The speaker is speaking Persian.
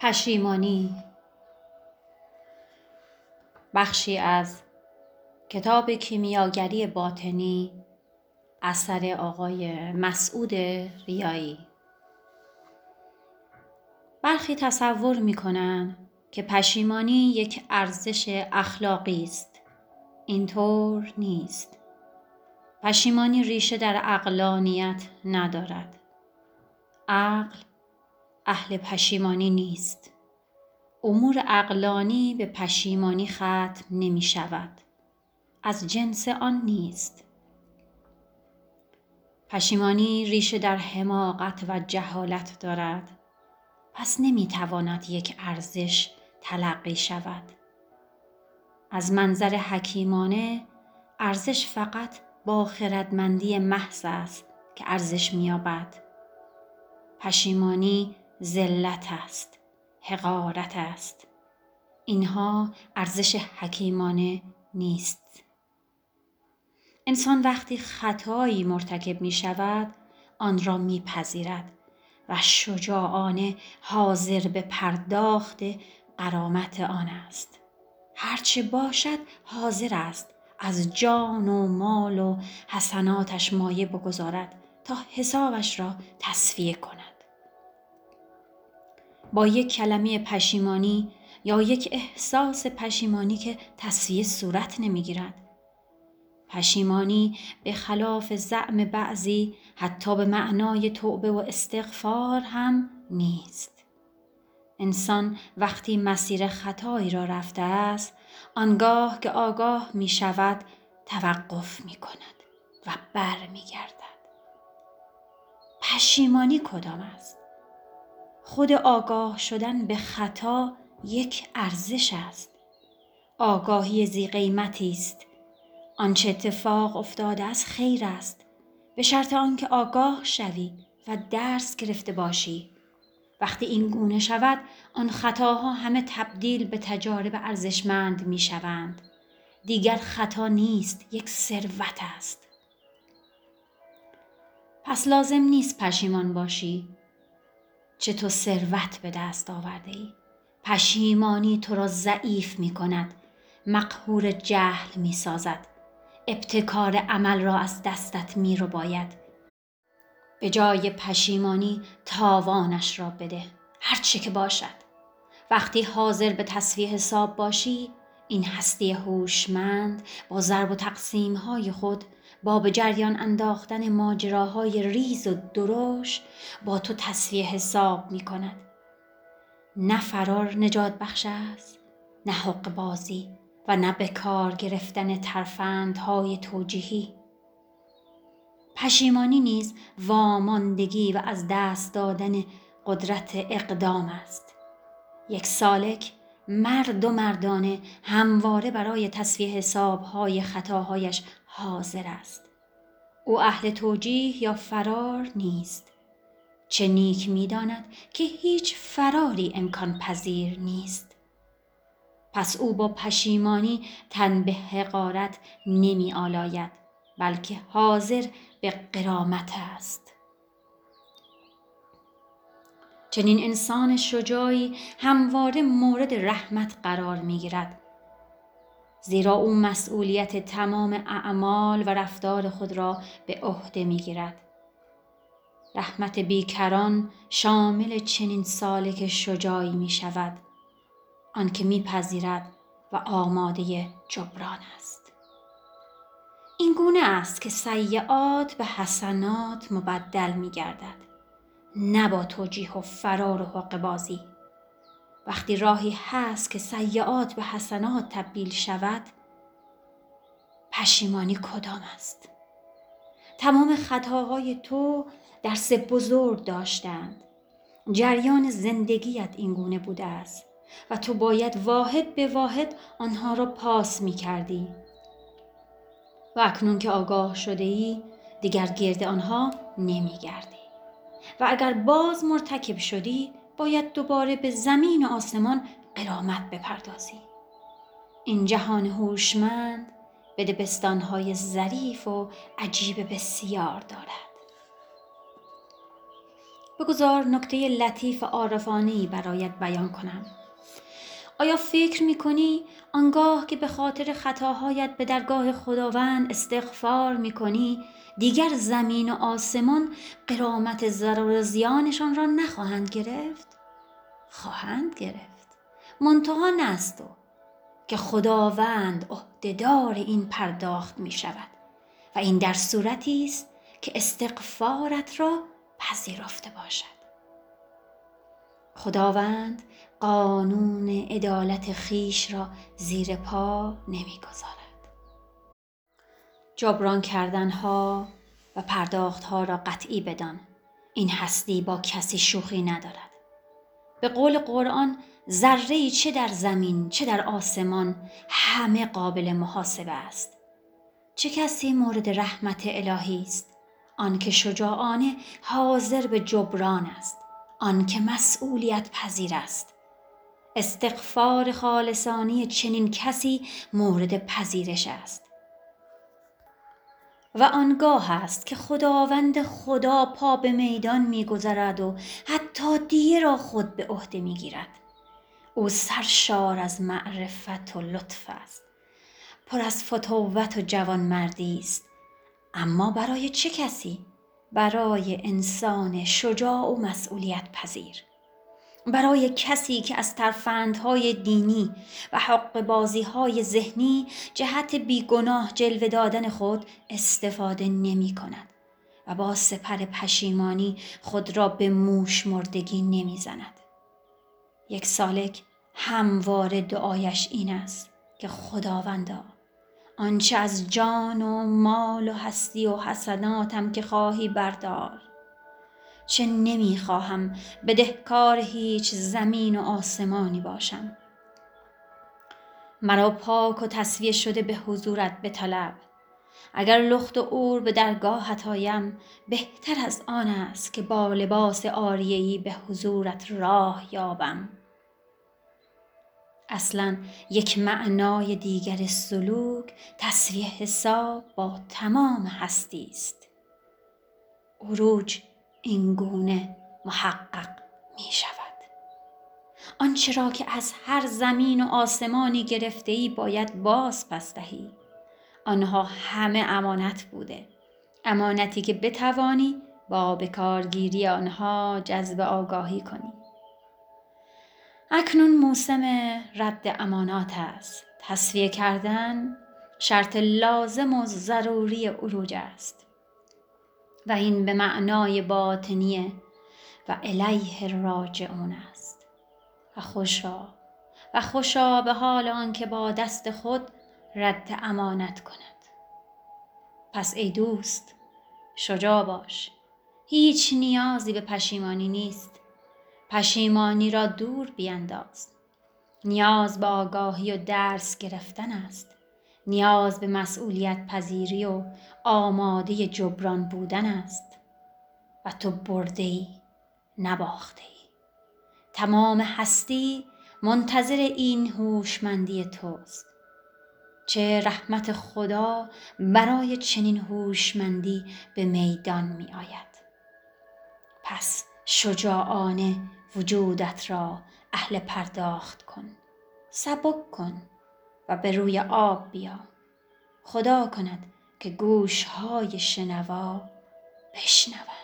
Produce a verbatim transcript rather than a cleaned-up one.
پشیمانی. بخشی از کتاب کیمیاگری باطنی اثر آقای مسعود ریایی. برخی تصور می‌کنند که پشیمانی یک ارزش اخلاقی است. اینطور نیست. پشیمانی ریشه در عقلانیت ندارد. عقل اهل پشیمانی نیست. امور عقلانی به پشیمانی ختم نمی شود. از جنس آن نیست. پشیمانی ریشه در حماقت و جهالت دارد. پس نمی تواند یک ارزش تلقی شود. از منظر حکیمانه ارزش فقط با خردمندی محض است که ارزش می‌یابد. پشیمانی ذلت است، حقارت است. اینها ارزش حکیمانه نیست. انسان وقتی خطایی مرتکب می شود، آن را می پذیرد و شجاعانه حاضر به پرداخت غرامت آن است. هرچه باشد حاضر است از جان و مال و حسناتش مایه بگذارد تا حسابش را تصفیه کند. با یک کلمه پشیمانی یا یک احساس پشیمانی که تصفیه صورت نمیگیرد. پشیمانی به خلاف زعم بعضی حتی به معنای توبه و استغفار هم نیست. انسان وقتی مسیر خطایی را رفته است، آنگاه که آگاه می شود توقف می کند و بر می گردد. پشیمانی کدام است؟ خود آگاه شدن به خطا یک ارزش است. آگاهی ذی قیمتی است. آنچه اتفاق افتاده است خیر است، به شرط آنکه آگاه شوی و درس گرفته باشی. وقتی این گونه شود، آن خطاها همه تبدیل به تجارب ارزشمند می شوند. دیگر خطا نیست، یک ثروت است. پس لازم نیست پشیمان باشی. چه تو ثروت به دست آورده ای؟ پشیمانی تو را ضعیف می کند، مقهور جهل می سازد، ابتکار عمل را از دستت می رو باید. به جای پشیمانی تاوانش را بده، هر چه که باشد. وقتی حاضر به تصفیه حساب باشی، این هستی هوشمند با ضرب و تقسیم‌های خود، با به جریان انداختن ماجراهای ریز و درشت با تو تصفیه حساب می کند. نه فرار نجات بخش است، نه حق بازی و نه به کار گرفتن ترفندهای توجیهی. پشیمانی نیز واماندگی و از دست دادن قدرت اقدام است. یک سالک مرد و مردانه همواره برای تصفیه حسابهای خطاهایش حاضر است. او اهل توجیه یا فرار نیست. چه نیک می‌داند که هیچ فراری امکان پذیر نیست. پس او با پشیمانی تن به حقارت نمی آلاید، بلکه حاضر به غرامت است. چنین انسان شجاعی همواره مورد رحمت قرار می گیرد. زیرا او مسئولیت تمام اعمال و رفتار خود را به عهده می گیرد. رحمت بیکران شامل چنین سالک شجاعی می شود، آنکه می پذیرد و آماده جبران است. این گونه است که سیئات به حسنات مبدل می گردد، نه با توجیه و فرار و حق بازی. وقتی راهی هست که سیئات به حسنات تبدیل شود، پشیمانی کدام است؟ تمام خطاهای تو درس بزرگ داشتند. جریان زندگیت این گونه بوده است و تو باید واحد به واحد آنها را پاس می کردی. و اکنون که آگاه شده ای، دیگر گرد آنها نمی گردی. و اگر باز مرتکب شدی، باید دوباره به زمین و آسمان غرامت بپردازی. این جهان هوشمند به دبستان‌های ظریف و عجیب بسیار دارد. بگذار نکته لطیف عارفانه‌ای برایت بیان کنم. آیا فکر می‌کنی آنگاه که به خاطر خطاهایت به درگاه خداوند استغفار می‌کنی دیگر زمین و آسمان غرامت ضرر و زیانشان را نخواهند گرفت؟ خواهند گرفت. منتها نه از تو که خداوند عهده‌دار این پرداخت می‌شود و این در صورتی است که استغفارت را پذیرفته باشد. خداوند قانون عدالت خیش را زیر پا نمی‌گذارد. جبران کردنها و پرداختها را قطعی بدان. این هستی با کسی شوخی ندارد. به قول قرآن ذره‌ای چه در زمین چه در آسمان همه قابل محاسبه است. چه کسی مورد رحمت الهی است؟ آن که شجاعانه حاضر به جبران است، آن که مسئولیت پذیر است. استغفار خالصانه چنین کسی مورد پذیرش است. و آنگاه است که خداوند خدا پا به میدان می‌گذارد و حتی دیه را خود به عهده می‌گیرد. او سرشار از معرفت و لطف است، پر از فتوت و جوانمردی است. اما برای چه کسی؟ برای انسان شجاع و مسئولیت پذیر. برای کسی که از ترفندهای دینی و حق بازیهای ذهنی جهت بیگناه جلوه دادن خود استفاده نمی کند و با سپر پشیمانی خود را به موش مردگی نمی زند. یک سالک همواره دعایش این است که خداوندا آنچه از جان و مال و هستی و حسناتم که خواهی بردار. چه نمیخواهم بدهکار هیچ زمین و آسمانی باشم. مرا پاک و تصفیه شده به حضورت بطلب. اگر لخت و عور به درگاهت آیم بهتر از آن است که با لباس عاریه‌ای به حضورت راه یابم. اصلاً یک معنای دیگر سلوک تسویه حساب با تمام هستی است. عروج این گونه محقق می شود. آنچه را که از هر زمین و آسمانی گرفته‌ای باید باز پس دهی. آنها همه امانت بوده. امانتی که بتوانی با بکارگیری آنها جذب آگاهی کنی. اکنون موسم رد امانات است. تصفیه کردن شرط لازم و ضروری عروج است. و این به معنای باطنیه و الیه راجعون است. و خوشا و خوشا به حال آن که با دست خود رد امانت کند. پس ای دوست شجاع باش. هیچ نیازی به پشیمانی نیست. پشیمانی را دور بینداز. نیاز به آگاهی و درس گرفتن است. نیاز به مسئولیت پذیری و آماده جبران بودن است. و تو برده‌ای، نباخته‌ای. تمام هستی منتظر این هوشمندی توست. چه رحمت خدا برای چنین هوشمندی به میدان می آید. پس شجاعانه وجودت را اهل پرداخت کن. سبک کن و به روی آب بیا. خدا کند که گوش‌های شنوا بشنوند.